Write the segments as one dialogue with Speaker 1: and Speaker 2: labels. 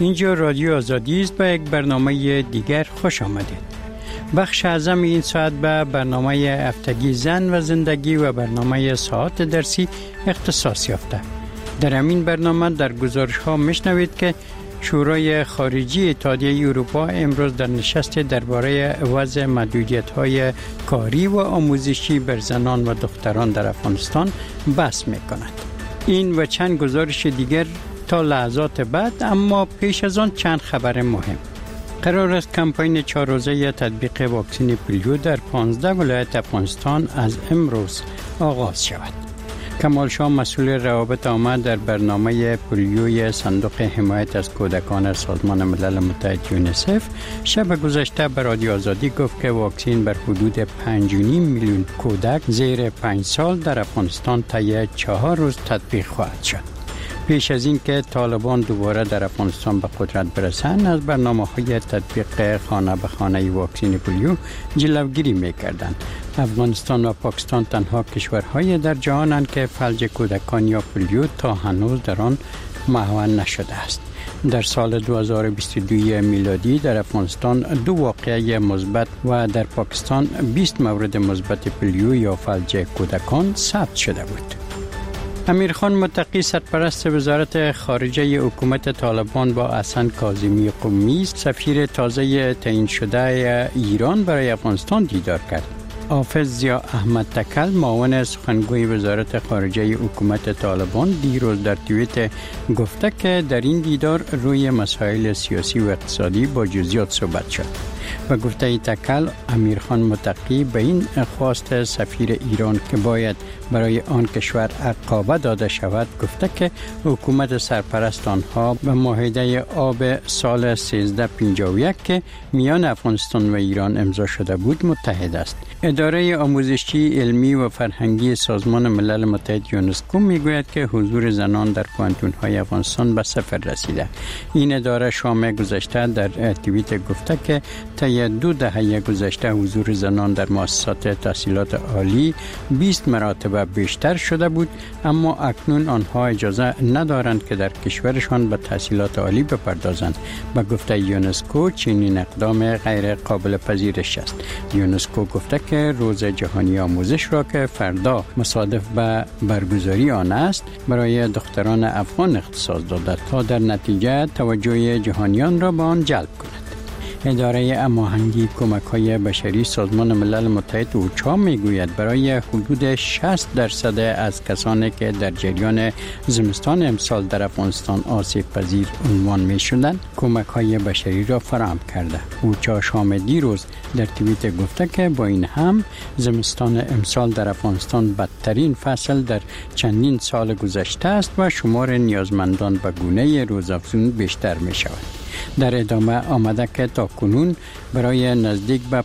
Speaker 1: اینجا رادیو آزادی است. به یک برنامه دیگر خوش آمدید. بخش اعظم این ساعت به برنامه هفتگی زن و زندگی و برنامه ساعت درسی اختصاص یافته. در همین برنامه در گزارش ها میشنوید که شورای خارجی اتحادیه اروپا امروز در نشست درباره وضع محدودیت‌های کاری و آموزشی بر زنان و دختران در افغانستان بحث می‌کند. این و چند گزارش دیگر تا لحظات بعد، اما پیش از آن چند خبر مهم. قرار است کمپین 4 روزه تطبیق واکسن پولیو در 15 ولایت افغانستان از امروز آغاز شود. کمال شاه مسئول روابط عامه در برنامه پولیوی صندوق حمایت از کودکان سازمان ملل متحد یونیسف شب گذشته به رادیو آزادی گفت که واکسن بر حدود 5.5 میلیون کودک زیر 5 سال در افغانستان طی 4 روز تطبیق خواهد شد. پیش از این که طالبان دوباره در افغانستان به قدرت برسند، از برنامه‌های تطبیق خانه به خانه واکسن پولیو جلوگیری می‌کردند. افغانستان و پاکستان تنها کشورهای در جهانند که فلج کودکان یا پولیو تا هنوز در آن معاون نشده است. در سال 2022 میلادی در افغانستان 2 واقعه مثبت و در پاکستان 20 مورد مثبت پولیو یا فلج کودکان ثبت شده بود. امیرخان متقی سرپرست وزارت خارجه حکومت طالبان با حسن کاظمی قمی سفیر تازه تعیین شده ایران برای افغانستان دیدار کرد. حافظ ضیا احمد تکل معاون سخنگوی وزارت خارجه حکومت طالبان دیروز در توییت گفته که در این دیدار روی مسائل سیاسی و اقتصادی با جزئیات صحبت شد. و گفته تکل، امیرخان متقی به این خواست سفیر ایران که باید برای آن کشور عقابه داده شود گفته که حکومت سرپرست آنها به معاهده آب سال 1351 که میان افغانستان و ایران امضا شده بود متحد است. اداره آموزشی علمی و فرهنگی سازمان ملل متحد یونسکو میگوید که حضور زنان در پوهنتون‌های افغانستان به 0 رسیده. این اداره شام گذشته در توییت گفته که طی 2 دهه گذشته حضور زنان در مؤسسات تحصیلات عالی 20 مراتب بیشتر شده بود، اما اکنون آنها اجازه ندارند که در کشورشان به تحصیلات عالی بپردازند. به گفته یونسکو چنین اقدام غیر قابل پذیرش است. یونسکو گفته که روز جهانی آموزش را که فردا مصادف به برگزاری آن است برای دختران افغان اختصاص داده تا در نتیجه توجه جهانیان را به آن جلب کند. اداره هماهنگی کمک‌های بشری سازمان ملل متحد اوچا میگوید برای حدود 60% از کسانی که در جریان زمستان امسال در افغانستان آسیب پذیر عنوان می‌شدند کمک‌های بشری را فراهم کرده. اوچا شام دیروز در توییت گفته که با این هم زمستان امسال در افغانستان بدترین فصل در چندین سال گذشته است و شمار نیازمندان به گونه روزافزون بیشتر می‌شود. در ادامه آمده که تا کنون برای نزدیک به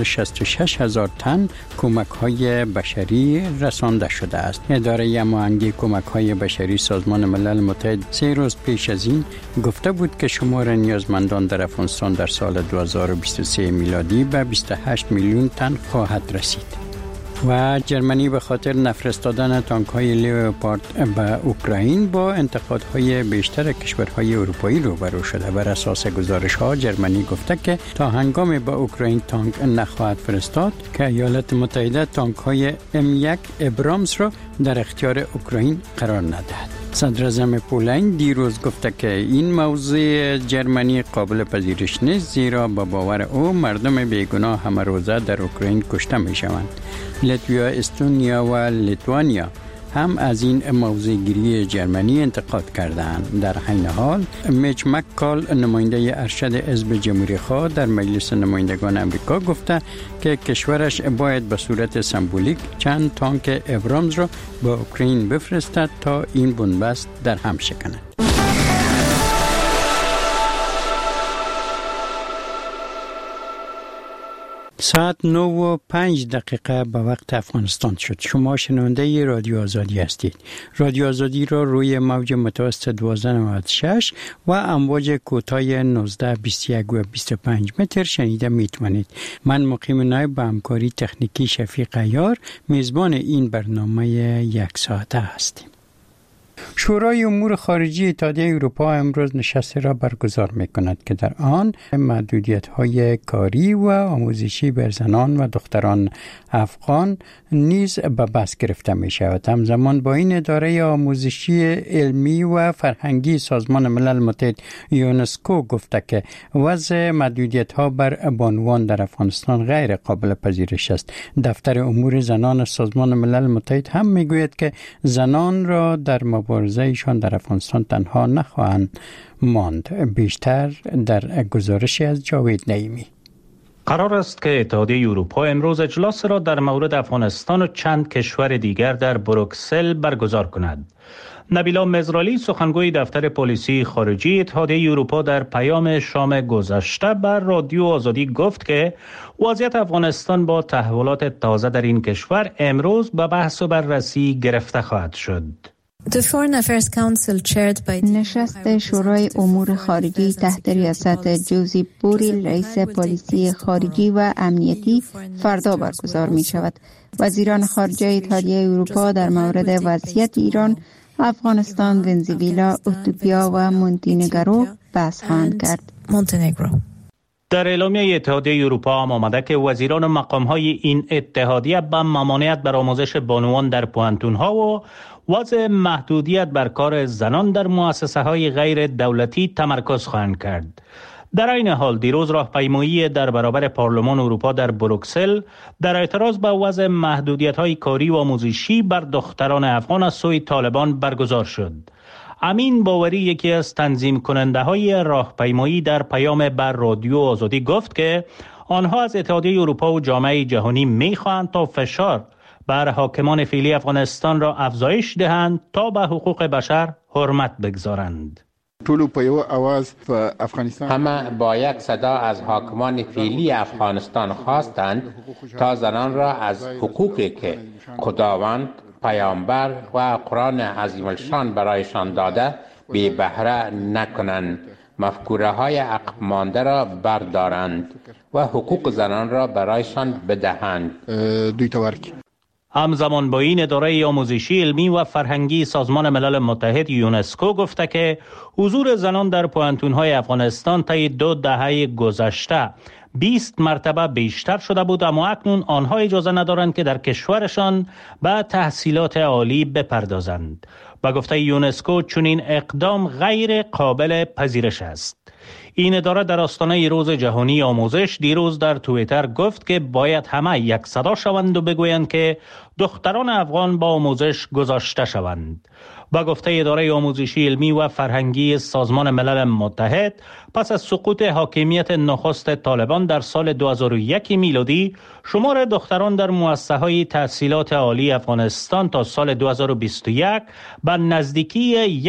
Speaker 1: 566,000 تن کمک‌های بشری رسانده شده است. اداره هماهنگی کمک‌های بشری سازمان ملل متحد 3 روز پیش از این گفته بود که شمار نیازمندان در افغانستان در سال 2023 میلادی به 28 میلیون تن خواهد رسید. و جرمنی به خاطر نفرستادن تانک‌های لیوپارد به اوکراین با انتقادهای بیشتر کشورهای اروپایی روبرو شده. بر اساس گزارش‌ها جرمنی گفته که تا هنگامی به اوکراین تانک نخواهد فرستاد که ایالات متحده تانک‌های M1 ابرامز را در اختیار اوکراین قرار ندهد. صدر اعظم پولند دیروز گفته که این موضوع جرمنی قابل پذیرش نیست، زیرا با باور او مردم بیگناه همه روزه در اوکراین کشته می شوند. لتویا، استونیا و لیتوانیا هم از این موضوع گیری جرمنی انتقاد کردند. در حین حال میچ مککال نماینده ارشد حزب جمهوری خواه در مجلس نمایندگان آمریکا گفته که کشورش باید به صورت سمبولیک چند تانک ابرامز را به اوکراین بفرستد تا این بنبست در هم شکند. ساعت 9:05 به وقت افغانستان شد. شما شنونده رادیو آزادی هستید. رادیو آزادی را روی موج متوسط 1296 و امواج کوتاه 19، 21 و 25 متر شنیده میتوانید. من مقیم نایب با همکاری تکنیکی شفیق عیار میزبان این برنامه 1 ساعته هستیم. شورای امور خارجه اتحادیه اروپا امروز نشستی را برگزار می‌کند که در آن محدودیت‌های کاری و آموزشی بر زنان و دختران افغان نیز به بحث گرفته می‌شود. همزمان با این اداره آموزشی علمی و فرهنگی سازمان ملل متحد یونسکو گفته که وضع محدودیت‌ها بر بانوان در افغانستان غیر قابل پذیرش است. دفتر امور زنان سازمان ملل متحد هم می‌گوید که زنان را در مبارزه‌شان در افغانستان تنها نخواهند ماند. بیشتر در گزارشی از جاوید نعیمی.
Speaker 2: قرار است که اتحادیه اروپا امروز اجلاس را در مورد افغانستان و چند کشور دیگر در بروکسل برگزار کند. نبیلا مزرالی سخنگوی دفتر پلیسی خارجی اتحادیه اروپا در پیام شام گذشته بر رادیو آزادی گفت که وضعیت افغانستان با تحولات تازه در این کشور امروز به بحث و بررسی گرفته خواهد شد.
Speaker 3: نشست شورای امور خارجی تحت ریاست جوزیپ بوریل رئیس پلیسی خارجی و امنیتی فردا برگزار می شود. وزیران خارجه اتحادیه اروپا در مورد وضعیت ایران، افغانستان، ونزوئلا، اتیوپیا و مونتینگرو بحث خواهند کرد.
Speaker 2: در اعلامیه اتحادیه اروپا هم آمده که وزیران و مقام‌های این اتحادیه به ممانعت بر آموزش بانوان در پوهنتون‌ها و وضع محدودیت بر کار زنان در مؤسسه‌های غیر دولتی تمرکز خواهند کرد. در این حال دیروز راهپیمایی در برابر پارلمان اروپا در بروکسل در اعتراض به وضع محدودیت‌های کاری و آموزشی بر دختران افغان از سوی طالبان برگزار شد. امین باوری یکی از تنظیم کننده های راهپیمایی در پیام بر رادیو آزادی گفت که آنها از اتحادیه اروپا و جامعه جهانی می‌خواهند تا فشار بر حاکمان فعلی افغانستان را افزایش دهند تا به حقوق بشر حرمت بگذارند.
Speaker 4: همه با یک صدا از حاکمان فعلی افغانستان خواستند تا زنان را از حقوقی که خداوند، پیامبر و قرآن عظیم الشان برایشان داده بی بهره نکنند، مفکوره های عقب مانده را بردارند و حقوق زنان را برایشان بدهند.
Speaker 2: همزمان با این اداره آموزشی علمی و فرهنگی سازمان ملل متحد یونسکو گفته که حضور زنان در پوهنتون‌های افغانستان طی 2 دهه گذشته 20 مرتبه بیشتر شده بود، اما اکنون آنها اجازه ندارند که در کشورشان به تحصیلات عالی بپردازند. با گفته یونسکو چنین اقدام غیر قابل پذیرش است. این اداره در آستانه روز جهانی آموزش دیروز در توییتر گفت که باید همه یک صدا شوند و بگویند که دختران افغان با آموزش گذاشته شوند. با گفته اداره آموزشی علمی و فرهنگی سازمان ملل متحد، پس از سقوط حاکمیت نخست طالبان در سال 2001 میلادی، شمار دختران در مؤسسه‌های تحصیلات عالی افغانستان تا سال 2021 به نزدیکی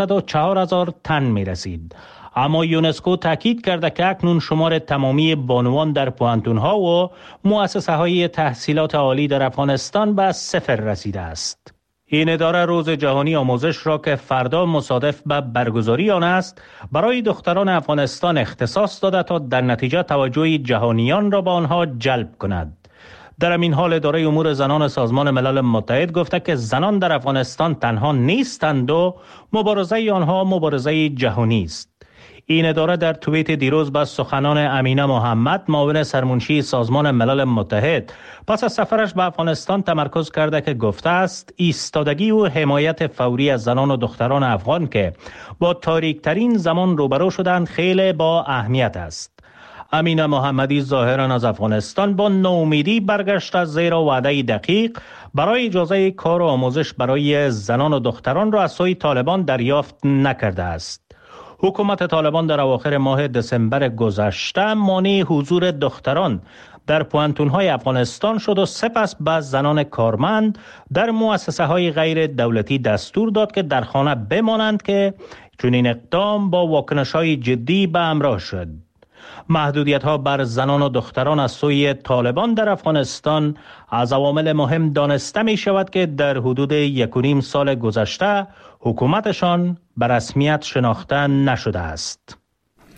Speaker 2: 104,000 تن می رسید. اما یونسکو تاکید کرده که اکنون شمار تمامی بانوان در پوهنتون‌ها و مؤسسه‌های تحصیلات عالی در افغانستان به 0 رسیده است. این اداره روز جهانی آموزش را که فردا مصادف به برگزاری آن است، برای دختران افغانستان اختصاص داده تا در نتیجه توجه جهانیان را به آنها جلب کند. در این حال اداره امور زنان سازمان ملل متحد گفته که زنان در افغانستان تنها نیستند و مبارزه آنها مبارزه جهانی است. این اداره در توییت دیروز با سخنان امینه محمد، معاون سرمنشی سازمان ملل متحد، پس از سفرش به افغانستان تمرکز کرده که گفته است ایستادگی و حمایت فوری از زنان و دختران افغان که با تاریک‌ترین زمان روبرو شدند خیلی با اهمیت است. امینه محمدی ظاهراً از افغانستان با ناامیدی برگشته، زیرا وعده دقیق برای اجازه کار و آموزش برای زنان و دختران را از سوی طالبان دریافت نکرده است. حکومت طالبان در اواخر ماه دسامبر گذشته مانع حضور دختران در پوهنتون‌های افغانستان شد و سپس به زنان کارمند در مؤسسه‌های غیر دولتی دستور داد که در خانه بمانند که چنین اقدام با واکنش‌های جدی به همراه شد. محدودیت‌ها بر زنان و دختران از سوی طالبان در افغانستان از عوامل مهم دانسته می شود که در حدود 1.5 سال گذشته حکومتشان به رسمیت شناخته نشده است.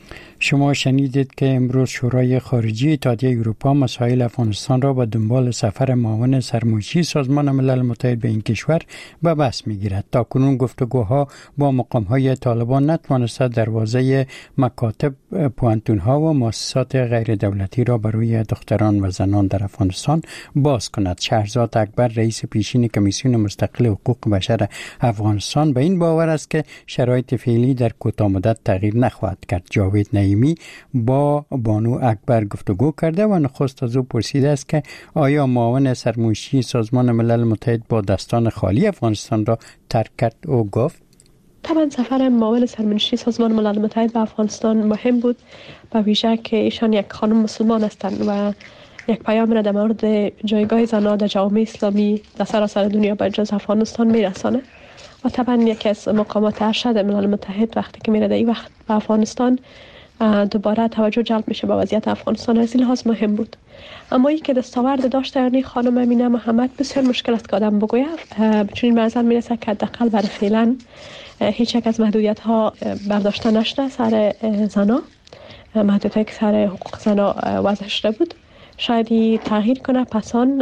Speaker 1: شما شنیدید که امروز شورای خارجه اتحادیه اروپا مسائل افغانستان را به دنبال سفر معاون سرمایه‌ای سازمان ملل متحد به این کشور به بحث می‌گیرد. تاکنون گفتگوها با مقام‌های طالبان نتوانسته دروازه مکاتب، پوهنتون‌ها و مؤسسات غیر دولتی را برای دختران و زنان در افغانستان باز کند. شهرزاد اکبر، رئیس پیشین کمیسیون مستقل حقوق بشر افغانستان، به این باور است که شرایط فعلی در کوتاه مدت تغییر نخواهد کرد. جاوید نعیمی با بانو اکبر گفتگو کرده و نخست از او پرسیده است که آیا معاون سرمایه‌ای سازمان ملل متحد با دستان خالی افغانستان را ترک کرد؟ او گفت
Speaker 5: طبعا سفر معاون سرمایه‌ای سازمان ملل متحد به افغانستان مهم بود، به ویژه که ایشان یک خانم مسلمان هستند و یک پیام را در مورد جایگاه زنان در جامعه اسلامی در سراسر دنیا به جز افغانستان میرسانه و طبعا یکی از مقامات ارشد ملل متحد وقتی که میره در این وقت به افغانستان دوباره توجه جلب میشه به وضعیت افغانستان، از این لحاظ مهم بود. اما این که دستاورد داشته یعنی خانم امینه محمد بسیار مشکل است که آدم بگوید، چون این نظر میرسه که حداقل برای فعلا هیچ یک از محدودیت ها برداشته نشده سر زنا، محدودیتی که سر حقوق زنا وضع شده بود شاید تغییر کنه پسان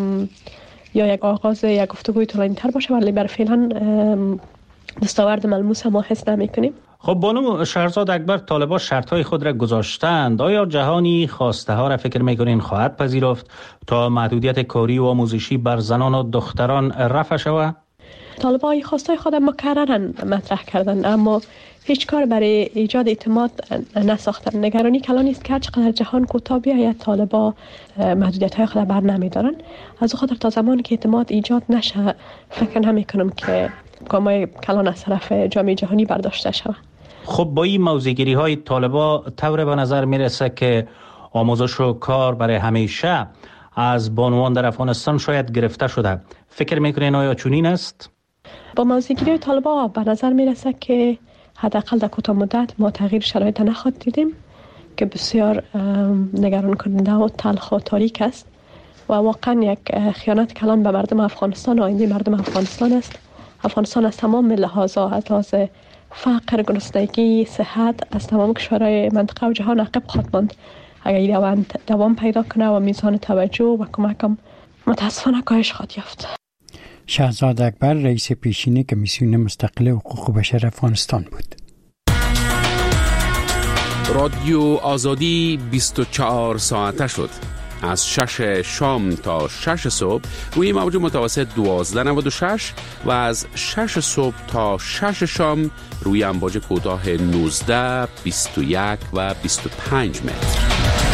Speaker 5: یا یک آغاز یک گفتگوی طولانی تر باشه، ولی برای فعلا دستاورد ملموس ما حس نمی‌کنیم.
Speaker 2: خب بانو شهرزاد اکبر، طالبان شرط‌های خود را گذاشتند. آیا جهانی خواسته ها را فکر می‌کنین خواهد پذیرفت تا محدودیت کاری و آموزشی بر زنان و دختران رفع شود؟
Speaker 5: طالبان خواسته خود مکرراً مطرح کردند اما هیچ کار برای ایجاد اعتماد نساختن. نگرانی کلان است که هرچقدر جهان کوتاه بیاید طالبان محدودیت‌های خود بر نمی‌دارند. از خاطر تا زمانی که اعتماد ایجاد نشه فکر نمی‌کنم که گام‌های کلان از طرف جامعه جهانی برداشته شود.
Speaker 2: خب با این موضوعگیری‌های طالبان طور به نظر میرسه که آموزش و کار برای همیشه از بانوان در افغانستان شاید گرفته شده. فکر می‌کنین آیا چنین است؟
Speaker 5: با موضوعگیری طالبان به نظر میرسه که حداقل در کوتاه مدت ما تغییر شرایط نخواهد دیدیم که بسیار نگران کننده و تلخ و تاریک است و واقعا یک خیانت کلان به مردم افغانستان و آینده مردم افغانستان است. افغانستان از تمام لحاظا، از لحاظ فقر، گرسنگی، صحت، از تمام کشورهای منطقه و جهان عقب خواهد ماند اگر دوام پیدا کنه و میزان توجه و کمک متاسفانه کاهش خواهد یافت.
Speaker 1: شهرزاد اکبر، رئیس پیشین کمیسیون مستقل حقوق بشر افغانستان بود.
Speaker 6: رادیو آزادی 24 ساعته شد. از 6 شام تا 6 صبح روی موج متوسط 1296 و از 6 صبح تا 6 شام روی امواج کوتاه 19، 21 و 25 متر.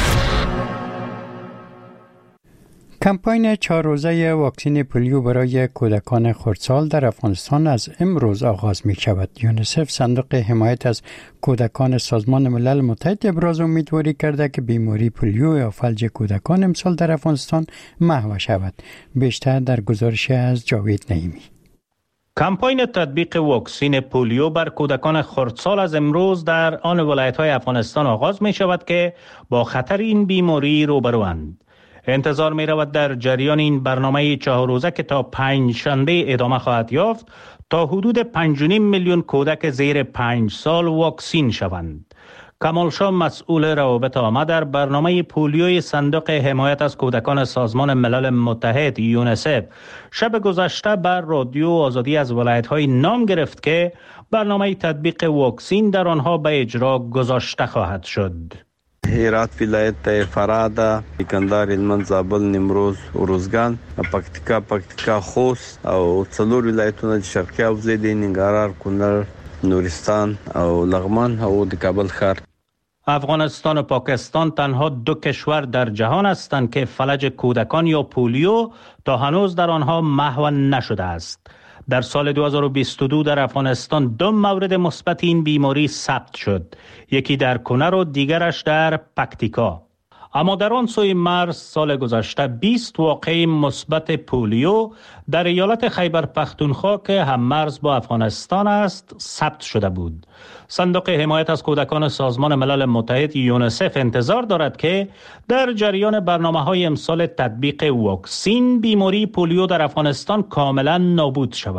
Speaker 1: کمپاین 4 روزه واکسن پولیو برای کودکان خردسال در افغانستان از امروز آغاز می شود. یونیسف، صندوق حمایت از کودکان سازمان ملل متحد، ابراز امیدواری کرده که بیماری پولیو یا فلج کودکان امسال در افغانستان محو شود. بیشتر در گزارش از جاوید نعیمی.
Speaker 2: کمپاین تطبیق واکسن پولیو بر کودکان خردسال از امروز در آن ولایت‌های افغانستان آغاز می شود که با خطر این بیماری روبروند. انتظار می رود در جریان این برنامه 4 روزه که تا 5 شنبه ادامه خواهد یافت تا حدود 5.5 میلیون کودک زیر 5 سال واکسین شوند. کمال شاه، مسئول روابط عامه در برنامه پولیوی صندوق حمایت از کودکان سازمان ملل متحد یونیسف، شب گذشته بر رادیو آزادی از ولایت‌های نام گرفت که برنامه تطبیق واکسین در آنها به اجرا گذاشته خواهد شد.
Speaker 7: هرات ولایت فراد، کندهار، هلمند، زابل، نیمروز، اروزګان، پکتیکا، خوست او څلور ولایتونه د شرقي حوزې د ننګرهار، کونړ، نورستان او لغمان او د کابل ښار.
Speaker 2: افغانستان و پاکستان تنها 2 کشور در جهان هستند که فلج کودکان یا پولیو تا هنوز در آنها محو نشده است. در سال 2022 در افغانستان 2 مورد مثبت این بیماری ثبت شد، یکی در کنر و دیگرش در پکتیکا. اما در آن سوی مرز سال گذشته 20 واقعه مثبت پولیو در ایالت خیبر پختونخوا که هم مرز با افغانستان است ثبت شده بود. صندوق حمایت از کودکان سازمان ملل متحد یونیسف انتظار دارد که در جریان برنامه‌های امسال تطبیق واکسن بیماری پولیو در افغانستان کاملا نابود شود.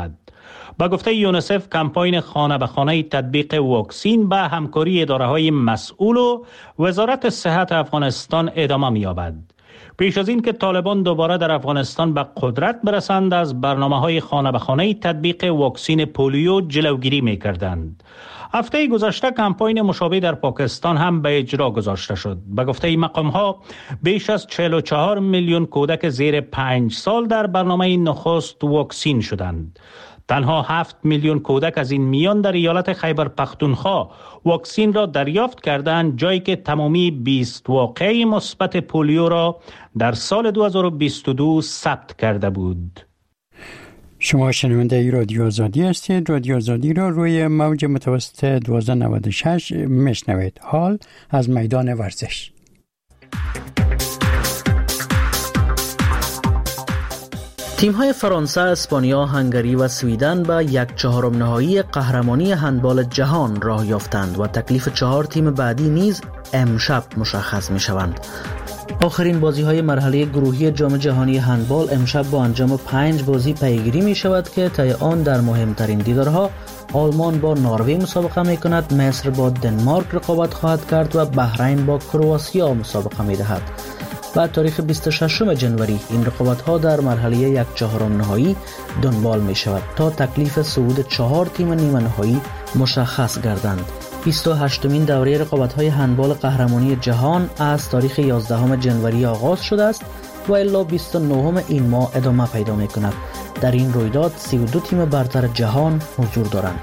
Speaker 2: با گفته یونیسف کمپاین خانه به خانه تطبیق واکسین به همکاری اداره‌های مسئول و وزارت صحت افغانستان ادامه می‌یابد. پیش از این که طالبان دوباره در افغانستان به قدرت برسند از برنامه‌های خانه به خانه تطبیق واکسین پولیو جلوگیری می‌کردند. هفته گذشته کمپاین مشابه در پاکستان هم به اجرا گذاشته شد. به گفته مقام‌ها بیش از 44 میلیون کودک زیر 5 سال در برنامه نخست واکسین شدند. تنها 7 میلیون کودک از این میان در ایالت خیبر پختونخوا واکسین را دریافت کردند، جایی که تمامی 20 واقعه مثبت پولیو را در سال 2022 ثبت کرده بود.
Speaker 1: شما شنونده رادیو آزادی هستید. رادیو آزادی را روی موج متوسط 1296 میشنوید. حال از میدان ورزش.
Speaker 8: تیم‌های فرانسه، اسپانیا، هنگری و سویدن به 1/4 نهایی قهرمانی هندبال جهان راه یافتند و تکلیف 4 تیم بعدی نیز امشب مشخص می‌شوند. آخرین بازی‌های مرحله گروهی جام جهانی هندبال امشب با انجام 5 بازی پیگیری می‌شود که طی آن در مهمترین دیدارها آلمان با نروژ مسابقه می‌کند، مصر با دنمارک رقابت خواهد کرد و بحرین با کرواتیا مسابقه می‌دهد. بعد تاریخ 26 جنوری این رقابت‌ها در مرحله 1/4 نهایی دنبال می‌شود تا تکلیف صعود 4 تیم نیمه نهایی مشخص گردند. 28مین دوره رقابت‌های هندبال قهرمانی جهان از تاریخ 11 جنوری آغاز شده است و الی 29 این ماه ادامه پیدا می‌کند. در این رویداد 32 تیم برتر جهان حضور دارند.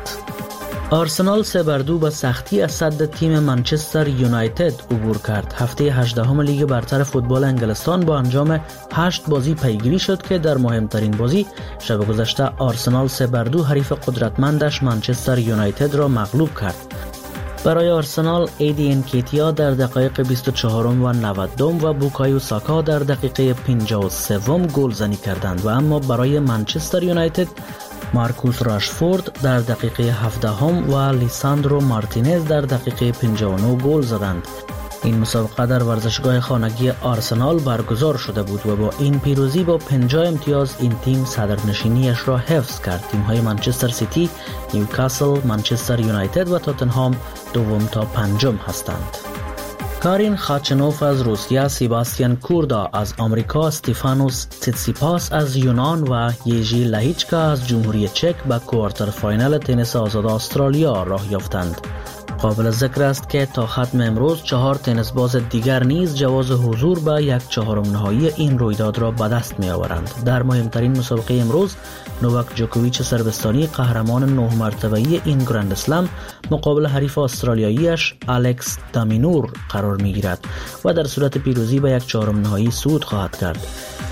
Speaker 8: آرسنال 3-2 به سختی از صد تیم منچستر یونایتد عبور کرد. هفته 18 لیگ برتر فوتبال انگلستان با انجام 8 بازی پیگیری شد که در مهمترین بازی شب گذشته آرسنال 3-2 حریف قدرتمندش منچستر یونایتد را مغلوب کرد. برای آرسنال ایدی انکیتیا در دقایق 24 و 90 و بوکایو ساکا در دقیقه 53 گلزنی کردند و اما برای منچستر یونایتد مارکوس راشفورد در دقیقه 17 و لیساندرو مارتینز در دقیقه 59 گل زدند. این مسابقه در ورزشگاه خانگی آرسنال برگزار شده بود و با این پیروزی با 50 امتیاز این تیم صدرنشینیش را حفظ کرد. تیم‌های منچستر سیتی، نیوکاسل، منچستر یونایتد و تاتنهام دوم تا پنجم هستند. کارین خاچنوف از روسیه، سیباستیان کوردا از آمریکا، استیفانوس تیتسیپاس از یونان و یژی لهیچکا از جمهوری چک به کوارتر فاینال تنیس آزاد استرالیا راه یافتند. قابل ذکر است که تا ختم امروز 4 تنیس باز دیگر نیز جواز حضور به 1/4 نهایی این رویداد را به دست می آورند. در مهمترین مسابقه امروز نوواک جوکوویچ سربستانی قهرمان 9 مرتبه‌ای این گرند اسلم مقابل حریف استرالیاییش الکس دامینور قرار می گیرد و در صورت پیروزی به 1/4 نهایی صعود خواهد کرد.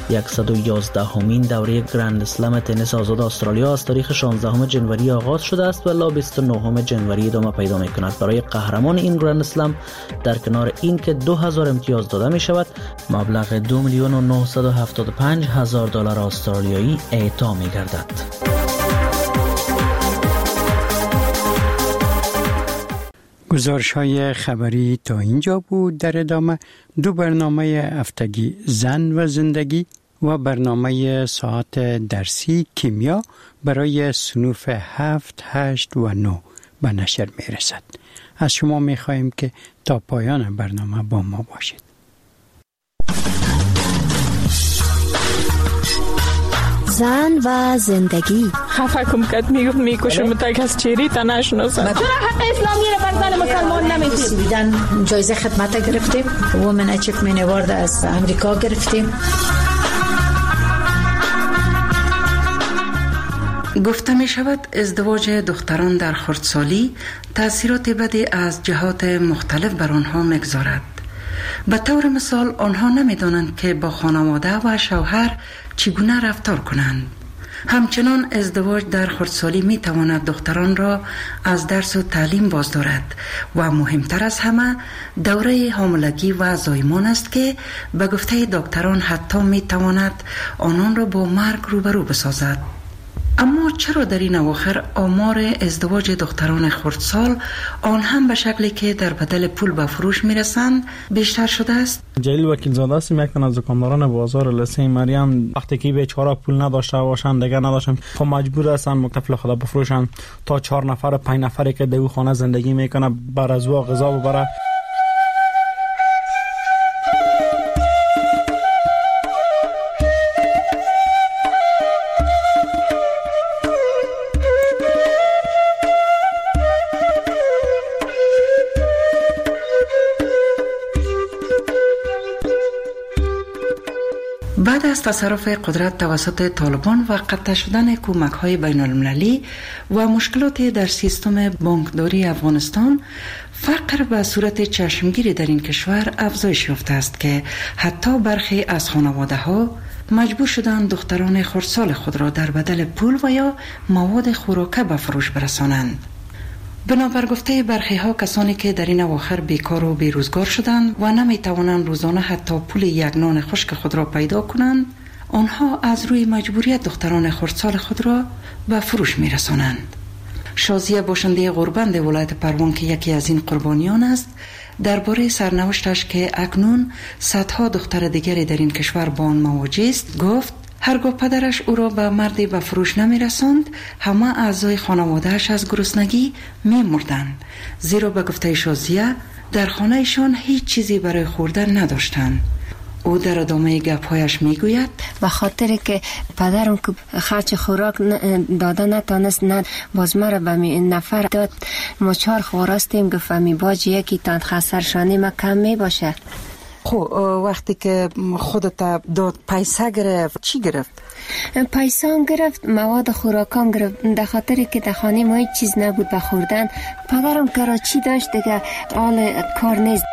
Speaker 8: 111مین دوره گرند اسلم تنیس آزاد استرالیا از تاریخ 16 جنوری آغاز شده است و الی 29 جنوری ادامه پیدا می کند. برای قهرمان این گرند اسلم در کنار این که 2000 امتیاز داده می شود، مبلغ $2,975,000 استرالیایی اعطا می گردد.
Speaker 1: گزارش‌های خبری تا اینجا بود. در ادامه 2 برنامه هفتگی زن و زندگی و برنامه ساعت درسی کیمیا برای صنوف 7، 8 و 9 به نشر می‌رسد. از شما می‌خواهیم که تا پایان برنامه با ما باشید.
Speaker 9: زن و زندگی.
Speaker 10: خفه کم کد میکشم تا کس چیری تا نشناسم.
Speaker 11: چرا حق اسلامی رو بر زن مسلمان نمیدید؟
Speaker 12: سویدن جایزه خدمت گرفتیم، وومن اچیومنت اوارد از امریکا گرفتیم.
Speaker 13: گفته می شود ازدواج دختران در خردسالی تأثیرات بدی از جهات مختلف بر آنها میگذارد. به طور مثال آنها نمیدانند که با خانواده و شوهر چگونه رفتار کنند. همچنان ازدواج در خردسالی می تواند دختران را از درس و تعلیم باز دارد و مهمتر از همه دوره حاملگی و زایمان است که به گفته دکتران حتی می تواند آنان را با مرگ روبرو بسازد. اما چرا در این اواخر آمار ازدواج دختران خردسال آن هم به شکلی که در بدل پول به فروش میرسند بیشتر شده است؟
Speaker 14: جلیل وکیل زاده است، یک تن از دکانداران بازار لسه مریم. وقتی که بیچاره پول نداشته باشند دیگه نداشتن، خب مجبور هستن مکتفل خدا بفروشن تا 4 نفر 5 نفری که در او خانه زندگی میکنه بر از او غذا ببره.
Speaker 13: بعد از تصرف قدرت توسط طالبان و قطع شدن کمک‌های بین‌المللی و مشکلات در سیستم بانکداری افغانستان، فقر به صورت چشمگیری در این کشور افزایش یافته است که حتی برخی از خانواده‌ها مجبور شدند دختران خردسال خود را در بدل پول و یا مواد خوراکه به فروش برسانند. بنابر گفته برخی ها، کسانی که در این اواخر بیکار و بیروزگار شدند و نمی توانند روزانه حتی پول یک نان خشک خود را پیدا کنند، آنها از روی مجبوریت دختران خردسال خود را به فروش می رسانند. شازیه باشنده غوربند ولایت پروان که یکی از این قربانیان است، درباره سرنوشتش که اکنون صدها دختر دیگری در این کشور با آن مواجه است گفت: هرگاه پدرش او را به مردی به فروش نمی رساند، همه اعضای خانوادهش از گرسنگی می مردند، زیرا به گفته شازیه در خانهشان هیچ چیزی برای خوردن نداشتند. او در ادامه گپ‌هایش میگوید:
Speaker 15: به خاطر که پدرم که خرج خوراک داده نتانست، نه باز مرا به نفر داد، ما 4 خواراستیم، گفت می باج یکی تان خسرشانی ما کم می باشه.
Speaker 13: خب وقتی که خودت داد پیسه گرفت چی گرفت؟
Speaker 15: پیسه هم گرفت، مواد خوراکام گرفت، در خاطر که در خانه ما هیچ چیز نبود به خوردن. پدرم کراچی داشت دیگه، حال کار نیست.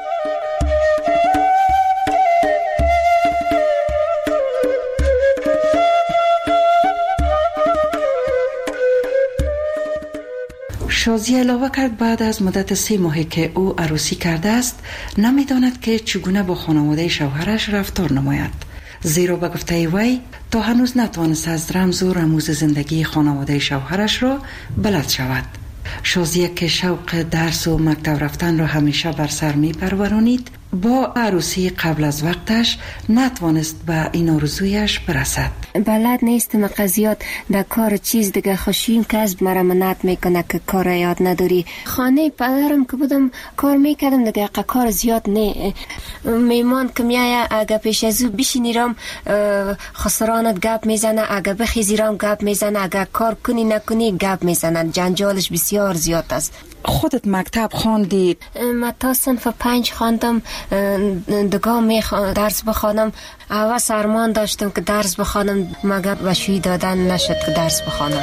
Speaker 13: شازیه علاوه کرد بعد از مدت 3 ماهی که او عروسی کرده است، نمیداند که چگونه با خانواده شوهرش رفتار نماید، زیرا به گفته وی تا هنوز نتوانست از رمز و رموز زندگی خانواده شوهرش را بلد شود. شازیه که شوق درس و مکتب رفتن را همیشه بر سر می پرورانید، با عروسی قبل از وقتش نتوانست به این آرزویش برسد.
Speaker 15: بلد نیستم قضیات در کار چیز دیگه، خوشیم کسب مرا منعت میکنه که کار یاد نداری. خانه پدرم که بودم کار میکردم دیگه، کار زیاد نه. میمان که میایه اگه پیش از او بشینیرم خسرانت گپ میزنه، اگه بخیزیرم گپ میزنه، اگه کار کنی نکنی گپ میزنه، جنجالش بسیار زیاد است.
Speaker 13: خودت مکتب خواندی؟
Speaker 15: من تا صنف 5 خواندم، دگاه درس بخوانم. اول سرمان داشتم که درس بخوانم، مگر وشوی دادن نشد که درس بخوانم.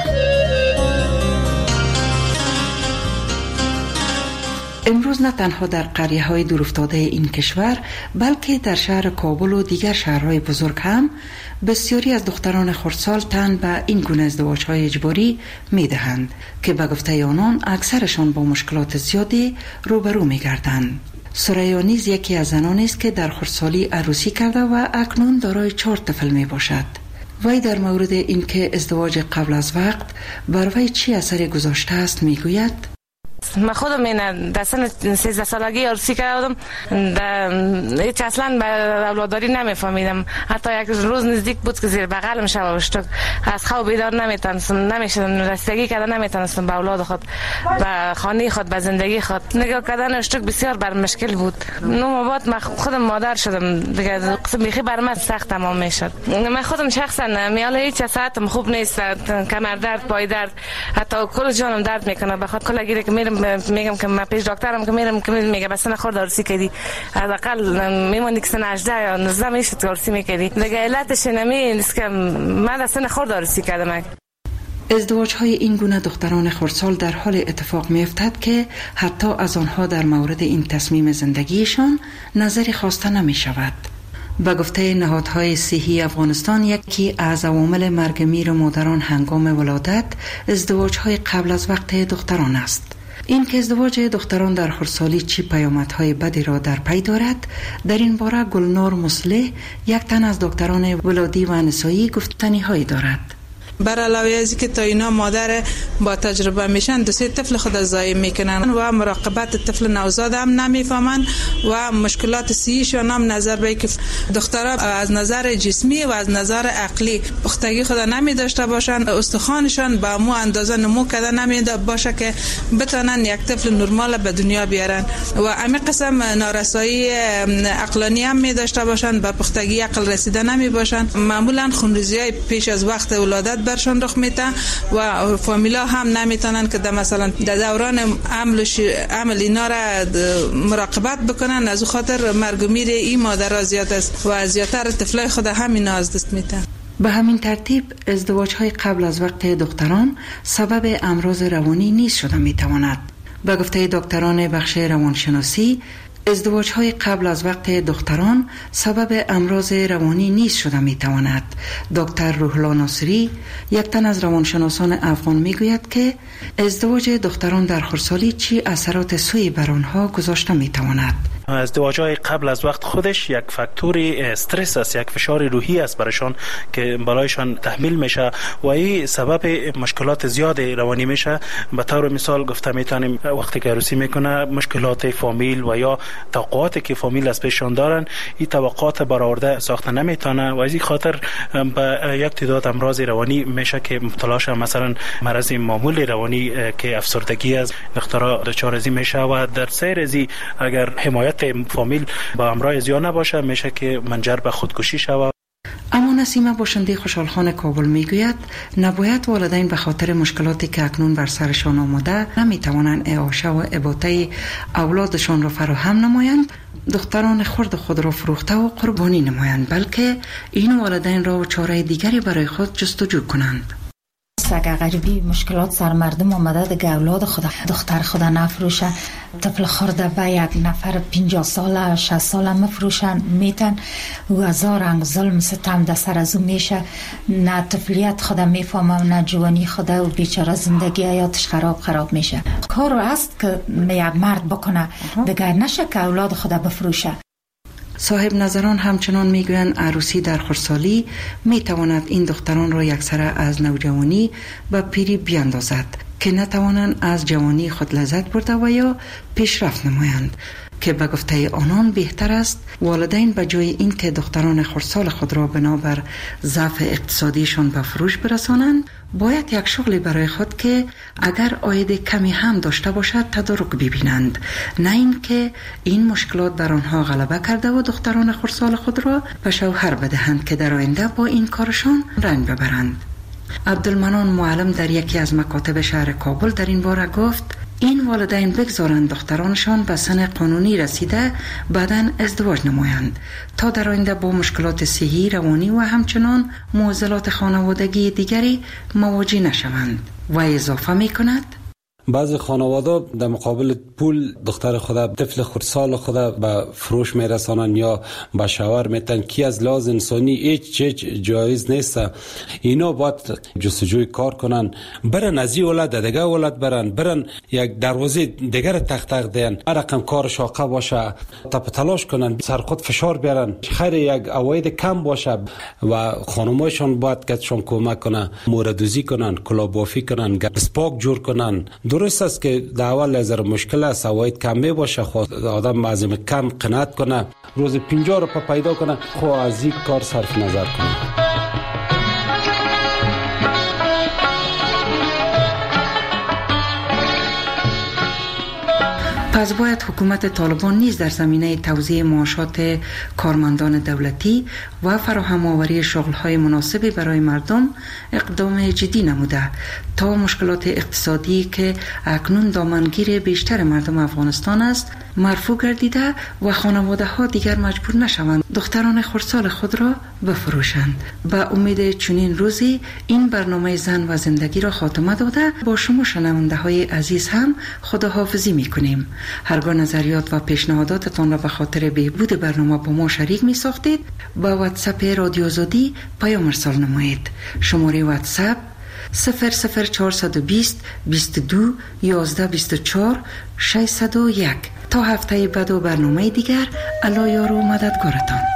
Speaker 13: امروز نه تنها در قریه‌های دورافتاده این کشور، بلکه در شهر کابل و دیگر شهرهای بزرگ هم بسیاری از دختران خردسال تن به این گونه ازدواج‌های اجباری می‌دهند که به گفته آنان اکثرشان با مشکلات زیادی روبرو می‌گردند. سریا نیز یکی از زنانی است که در خردسالی عروسی کرده و اکنون دارای 4 طفل میباشد. وی در مورد اینکه ازدواج قبل از وقت بر وی چی اثری گذاشته است میگوید:
Speaker 16: من خودم این در سن 13 سالگی عروسی کردم، هیچ اصلا به اولاداری نمیفهمیدم. حتی یک روز نزدیک بود که زیر بغلم شب اشتک از خواب بیدار نمیتونستم، نمیشدم رسیدگی کردن نمیتونستم به اولاد خود، به خانه خود، به زندگی خود. نگاه کردن اشتک بسیار بر مشکل بود. 9 ماه بعد من خودم مادر شدم دیگه، قسم بیخی بر من سخت تمام میشد. من خودم شخصا میال هیچ ساعتم خوب نیست، کمر درد، پای درد، حتی کل جانم درد میکنه. بخاطر کلا گیره که میگم که من پیش دکترم که میرم که میگه بس نخورد عروسی کردی، حداقل میمونی که سن 18 یا 19 میشه عروسی میکردی دیگه. علتش نیست که من اصلا نخورد عروسی کردم.
Speaker 13: ازدواج‌های این گونه دختران خردسال در حال اتفاق می‌افتد که حتی از آنها در مورد این تصمیم زندگیشان نظری خواسته نمی‌شود. به گفته نهادهای صحی افغانستان، یکی از عوامل مرگ میر مادران هنگام ولادت ازدواج‌های قبل از وقت دختران است. این که ازدواج دختران در خردسالی چی پیامدهای بدی را در پی دارد، در این باره گلنار مصلح، یک تن از دکتران ولادی و نسایی گفتنی‌هایی دارد.
Speaker 17: بر علاوه از که تا اینا مادر با تجربه میشن 2-3 طفل خود ضایع میکنن و مراقبت طفل نوزاد هم نمیفهمن و مشکلات صحیشون هم نظر به که دخترها از نظر جسمی و از نظر عقلی پختگی خود نمی داشته باشن، استخوانشان با مو اندازه نمو کرده نمی باشه که بتونن یک طفل نرمال به دنیا بیارن و همین قسم نارسایی عقلانی هم می داشته باشن، به پختگی عقل رسیده نمی باشن. معمولا خونریزی‌های پیش از وقت ولادت برشان رخ میده و فامیلا هم نمیتونن که مثلا در دوران عمل اینا را مراقبت بکنن. از خاطر مرگ و میر این مادرها زیاد است و زیادتر طفلای خود همین از دست میدن.
Speaker 13: به همین ترتیب ازدواج‌های قبل از وقت دختران سبب امراض روانی نیز شده میتواند. به گفته دکتران بخش روانشناسی، ازدواج‌های قبل از وقت دختران سبب امراض روانی نیز شده میتواند. دکتر روح‌الله ناصری، یک تن از روانشناسان افغان، میگوید که ازدواج دختران در خردسالی چی اثرات سوئی بر آنها گذاشته میتواند.
Speaker 18: ازدواج‌های قبل از وقت خودش یک فاکتور استرس است، یک فشار روحی است برایشان که بالایشان تحمیل میشه و این سبب مشکلات زیاد روانی میشه. به طور مثال گفته میتونیم وقتی که عروسی میکنه مشکلات فامیل و یا توقعاتی که فامیل از پیششان دارن، این توقعات برآورده ساخته نمیتونه و از این خاطر به یک تعداد امراض روانی میشه که مبتلا شه. مثلا مرض معمول روانی که افسردگی است، دخترها دچار ازی میشه و در سیر ازی اگر حمایت فامیل با امراض زیاد نباشه میشه که منجر به خودکشی شود.
Speaker 13: اما نسیمه باشنده خوشحالخان کابل میگوید نباید والدین به خاطر مشکلاتی که اکنون بر سرشان آمده نمیتوانند اعاشه و اباطه اولادشان را فراهم نمایند، دختران خرد خود را فروخته و قربانی نمایند، بلکه این والدین را چاره دیگری برای خود جستجو کنند.
Speaker 12: اگر غریبی مشکلات سر مردم آمده دیگه اولاد خود دختر خود نفروشه، طفل خورده به یک نفر 50 ساله 60 ساله مفروشن میتن و هزار رنگ ظلم ستم در سر از او میشه، نه طفلیت خود میفهمه نه جوانی خود و بیچاره زندگی حیاتش خراب میشه. کار است که یک مرد بکنه دیگه نشه که اولاد خود بفروشه.
Speaker 13: صاحب نظران همچنان میگویند عروسی در خردسالی میتواند این دختران را یکسره از نوجوانی و پیری بیاندازد که نتوانند از جوانی خود لذت برده و یا پیشرفت نمایند، که به گفته آنان بهتر است والدین به جای این که دختران خردسال خود را بنابر ضعف اقتصادیشان به فروش برسانند، باید یک شغلی برای خود که اگر عاید کمی هم داشته باشد تدارک ببینند، نه این که این مشکلات بر آنها غلبه کرده و دختران خردسال خود را به شوهر بدهند که در آینده با این کارشان رنج ببرند. عبدالمنان معلم در یکی از مکاتب شهر کابل در این باره گفت این والدین بگذارند دخترانشان به سن قانونی رسیده بعداً ازدواج نمایند تا در آینده با مشکلات صحی، روانی و همچنان معضلات خانوادگی دیگری مواجه نشوند. و اضافه می کند
Speaker 19: بعضی خانواده در مقابل پول دختر خود طفل خردسال خود به فروش میرسانن یا به شوهر میتن که از لحاظ انسانی هیچ جایز نیست. اینا باید جستجوی کار کنن، برن از این ولد دیگه ولد برن یک دروازه دیگر تق دین، رقم کار شاقه باشه تپ تلاش کنن، سر خود فشار بیارن، خیر یک عواید کم باشه و خانمایشان باید کتشان کمک کنن، موردوزی کنن، کلابافی کنن، سپاک جور کنن. درست است که در اول از مشکل است، عواید کم می باشه، خود آدم معظم کم قناعت کنه، روز 50 رو پیدا کنه، خود از این کار صرف نظر کنه.
Speaker 13: پس باید حکومت طالبان نیز در زمینه توزیع معاشات کارمندان دولتی و فراهم آوری شغل‌های مناسبی برای مردم اقدام جدی نموده تا مشکلات اقتصادی که اکنون دامنگیر بیشتر مردم افغانستان است مرفوع گردیده و خانواده‌ها دیگر مجبور نشوند دختران خردسال خود را بفروشند. به امید چنین روزی این برنامه زن و زندگی را خاتمه داده با شما شنونده‌های عزیز هم خداحافظی می‌کنیم. هرگاه نظریات و پیشنهاداتتان را به خاطر بهبود برنامه با ما شریک می ساختید با واتساپ رادیو آزادی پیام ارسال نمایید. شماره واتساپ 00420 22 11 24 601. تا هفته بعد و برنامه دیگر، الله یار و مددگارتان.